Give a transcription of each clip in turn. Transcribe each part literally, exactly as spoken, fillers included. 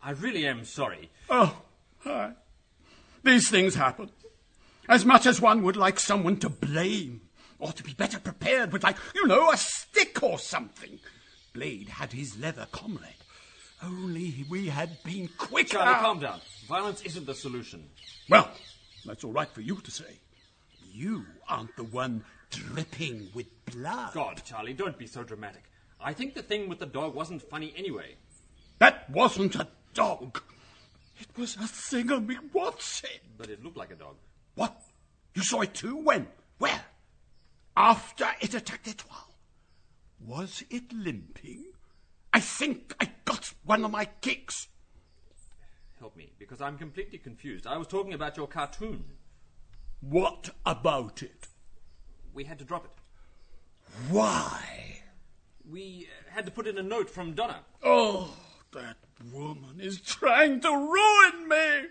I really am sorry. Oh, hi. These things happen. As much as one would like someone to blame, or to be better prepared with, like, you know, a stick or something. Blade had his leather comrade. Only we had been quicker. Charlie, calm down. Violence isn't the solution. Well, that's all right for you to say. You aren't the one dripping with blood. God, Charlie, don't be so dramatic. I think the thing with the dog wasn't funny anyway. That wasn't a dog. It was a thingamywhatsit. But it looked like a dog. What? You saw it too? When? Where? After it attacked Etoile. Was it limping? I think I got one of my kicks. Help me, because I'm completely confused. I was talking about your cartoon. What about it? We had to drop it. Why? We uh, had to put in a note from Donna. Oh, that woman is trying to ruin me.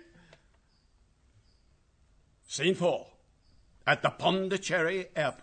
Scene four. At the Pondicherry Airport.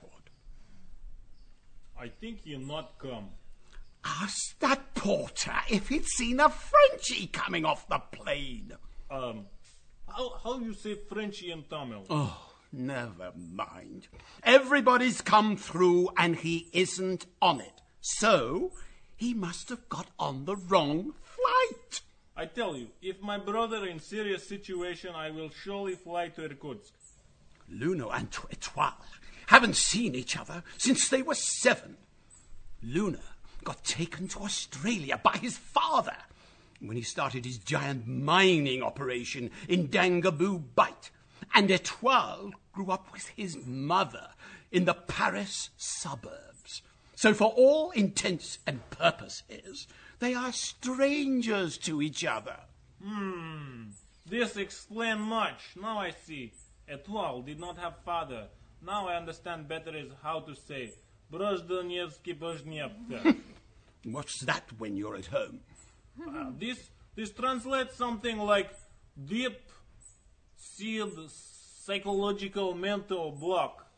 I think he'll not come. Ask that porter if he'd seen a Frenchie coming off the plane. Um, how, how you say Frenchy in Tamil? Oh, never mind. Everybody's come through and he isn't on it. So, he must have got on the wrong flight. I tell you, if my brother in serious situation, I will surely fly to Irkutsk. Luna and Etoile haven't seen each other since they were seven. Luna got taken to Australia by his father when he started his giant mining operation in Dangaboo Bight. And Etoile grew up with his mother in the Paris suburbs. So for all intents and purposes, they are strangers to each other. Hmm, this explains much. Now I see. Etoile did not have father. Now I understand better is how to say Brozhdonievsky Bozhnevka. What's that when you're at home? uh, this this translates something like deep sealed psychological mental block.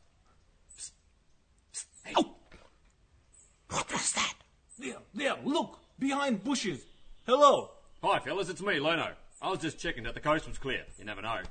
Oh! What was that? There, there, look, behind bushes. Hello. Hi, fellas, it's me, Lono. I was just checking that the coast was clear. You never know.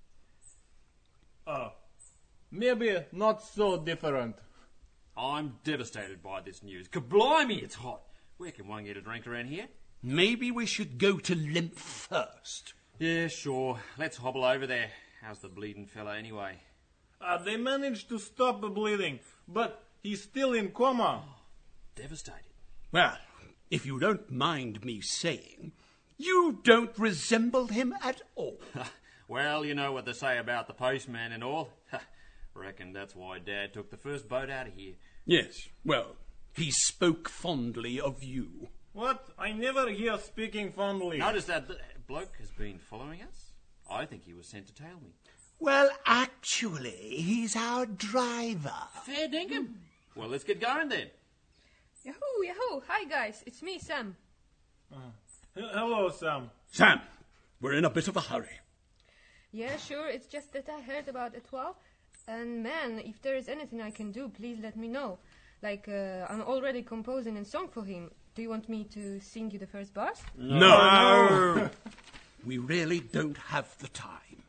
Uh, maybe not so different. I'm devastated by this news. Kablimey, it's hot. Where can one get a drink around here? Maybe we should go to Limp first. Yeah, sure. Let's hobble over there. How's the bleeding fella anyway? Uh, they managed to stop the bleeding, but he's still in coma. Devastated. Well, if you don't mind me saying, you don't resemble him at all. Well, you know what they say about the postman and all. Reckon that's why Dad took the first boat out of here. Yes, well, he spoke fondly of you. What? I never hear speaking fondly. Notice that the bloke has been following us? I think he was sent to tail me. Well, actually, he's our driver. Fair dinkum. Well, let's get going then. Yahoo, yahoo. Hi, guys. It's me, Sam. Uh, h- hello, Sam. Sam, we're in a bit of a hurry. Yeah, sure. It's just that I heard about Etoile. And man, if there is anything I can do, please let me know. Like, uh, I'm already composing a song for him. Do you want me to sing you the first bars? No. no. We really don't have the time.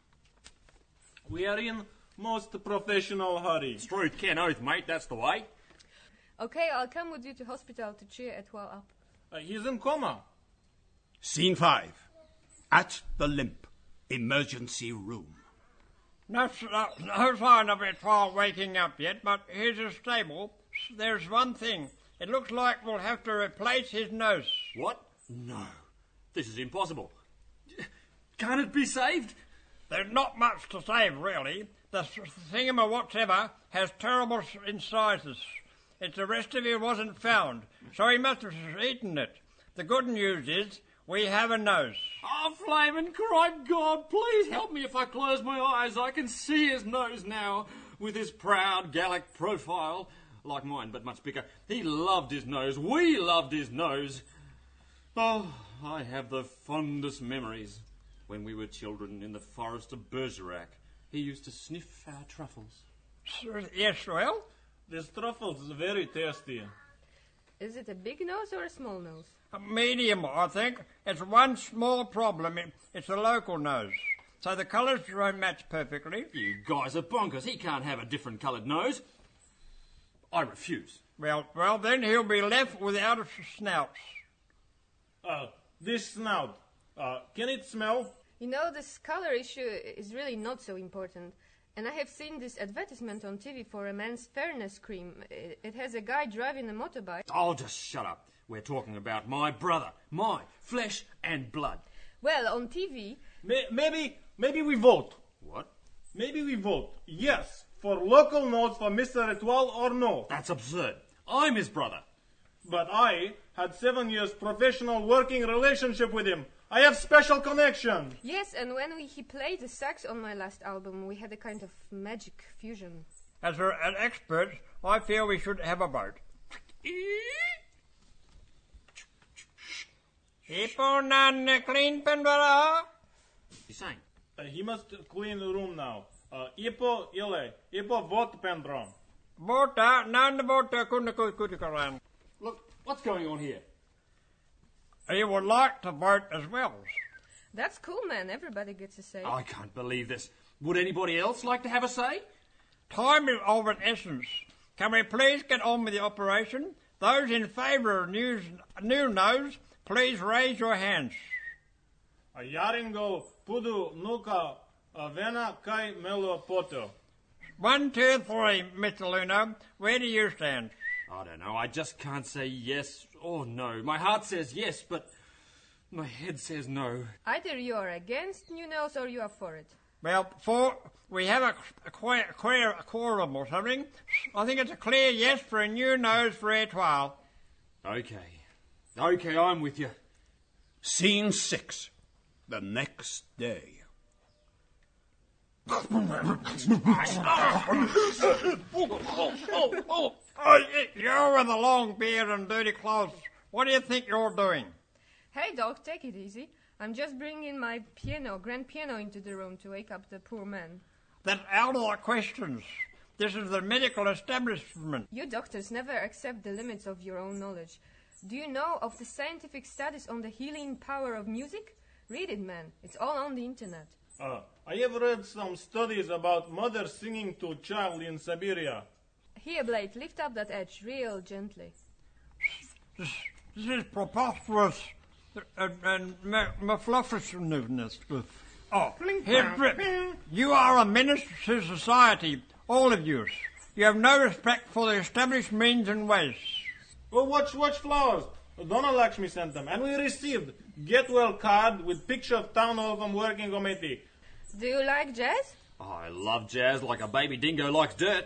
We are in most professional hurry. Truth, Ken Oath, mate. That's the way. Okay, I'll come with you to hospital to cheer Etoile up. Uh, he's in coma. Scene five. At the Limp. Emergency room. No, no, no sign of Etoile waking up yet, but here's a stable. There's one thing. It looks like we'll have to replace his nose. What? No. This is impossible. Can't it be saved? There's not much to save, really. The thingamawhatever has terrible incisors. It's the rest of it wasn't found, so he must have eaten it. The good news is we have a nose. Oh, flaming cried God, please help me if I close my eyes. I can see his nose now, with his proud Gallic profile, like mine, but much bigger. He loved his nose. We loved his nose. Oh, I have the fondest memories. When we were children in the forest of Bergerac, he used to sniff our truffles. Yes, well? This truffles is very tasty. Is it a big nose or a small nose? A medium, I think. It's one small problem. It, it's a local nose. So the colours won't match perfectly. You guys are bonkers. He can't have a different coloured nose. I refuse. Well, well, then he'll be left without a snout. Uh, this snout, uh, can it smell? You know, this color issue is really not so important. And I have seen this advertisement on T V for a men's fairness cream. It, it has a guy driving a motorbike. Oh, just shut up. We're talking about my brother. My flesh and blood. Well, on T V... May- maybe, maybe we vote. What? Maybe we vote yes for local notes for Mister Etoile or no. That's absurd. I'm his brother. But I had seven years professional working relationship with him. I have special connection. Yes, and when we, he played the sax on my last album, we had a kind of magic fusion. As a, an expert, I feel we should have a vote. Ipo nan clean pendura. He's saying. Uh, he must clean the room now. Uh, Ipo ile, Ipo vote pendron. Vota nan vota kunakutikaran. Look, what's going on here? He would like to vote as well. That's cool, man. Everybody gets a say. I can't believe this. Would anybody else like to have a say? Time is of an essence. Can we please get on with the operation? Those in favour of news, new nose, please raise your hands. A yaringo pudu nuka avena kai melo poto. One, two, three, Mister Luno. Where do you stand? I don't know. I just can't say yes or no. My heart says yes, but my head says no. Either you are against new nose or you are for it. Well, for we have a, a, queer, a, queer, a quorum or something. I think it's a clear yes for a new nose for Etoile. Okay. Okay, I'm with you. Scene six. The next day. Oh, you with the long beard and dirty clothes. What do you think you're doing? Hey, Doc, take it easy. I'm just bringing my piano, grand piano, into the room to wake up the poor man. That's out of the questions. This is the medical establishment. You doctors never accept the limits of your own knowledge. Do you know of the scientific studies on the healing power of music? Read it, man. It's all on the internet. Uh, I have read some studies about mother singing to child in Siberia. Here, Blade, lift up that edge real gently. This, this is preposterous and, and mellifluousness. Oh, here, Brett, you are a menace to society, all of you. You have no respect for the established means and ways. Well, watch, watch flowers. Donna Lakshmi sent them, and we received get well card with picture of town hall from working committee. Do you like jazz? Oh, I love jazz like a baby dingo likes dirt.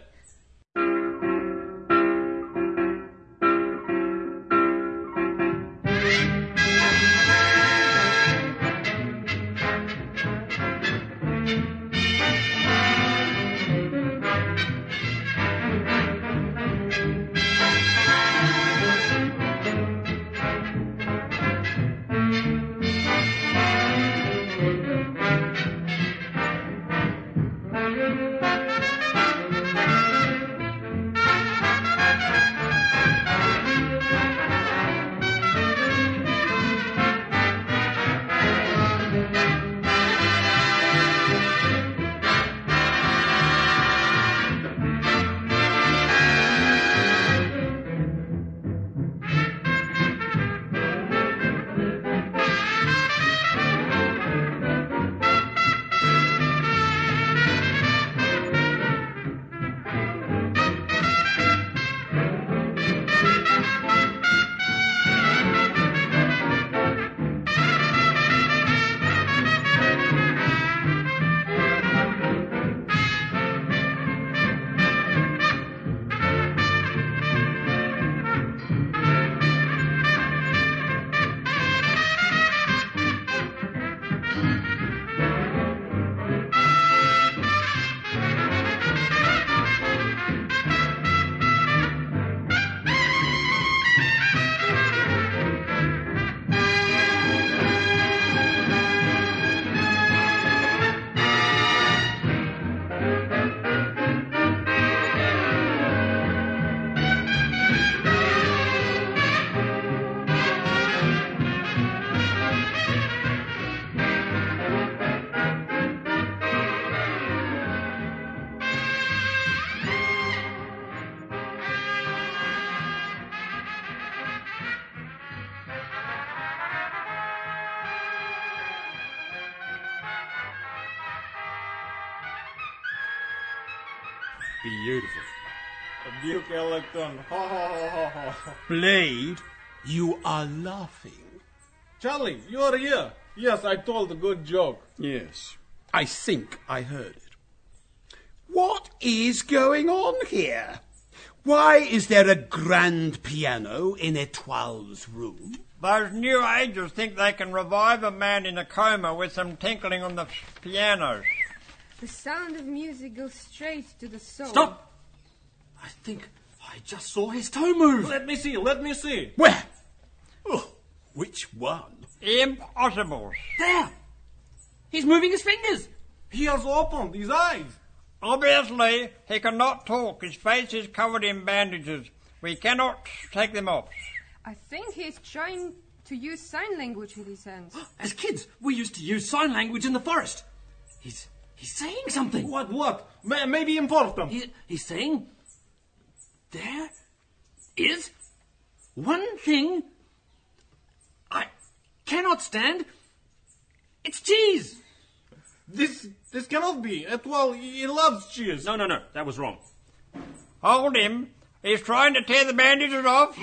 Beautiful. Duke Ellington. Ha ha ha ha ha. Blade, you are laughing. Charlie, you are here. Yes, I told a good joke. Yes, I think I heard it. What is going on here? Why is there a grand piano in Etoile's room? Those New Agers think they can revive a man in a coma with some tinkling on the piano. The sound of music goes straight to the soul. Stop! I think I just saw his toe move. Let me see, let me see. Where? Oh, which one? Impossible. There! He's moving his fingers. He has opened his eyes. Obviously, he cannot talk. His face is covered in bandages. We cannot take them off. I think he's trying to use sign language with his hands. As kids, we used to use sign language in the forest. He's he's saying something. What, what? May, maybe important. He, he's saying, there is one thing I cannot stand. It's cheese. This this cannot be. Etoile, he loves cheese. No, no, no. That was wrong. Hold him. He's trying to tear the bandages off.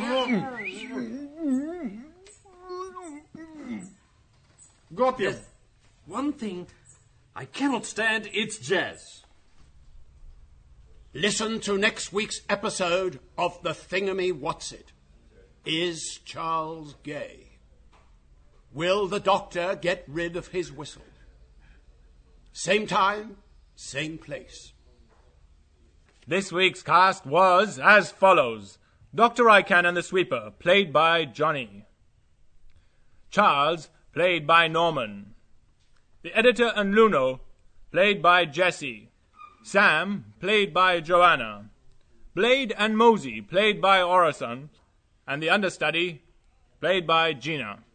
Got him. One thing I cannot stand. It's jazz. Listen to next week's episode of The Thingamy What's-It. Is Charles gay? Will the doctor get rid of his whistle? Same time, same place. This week's cast was as follows. Doctor Ican and the Sweeper, played by Johnny. Charles, played by Norman. The Editor and Luno, played by Jesse. Sam, played by Joanna. Blade and Mosey, played by Orison. And the Understudy, played by Gina.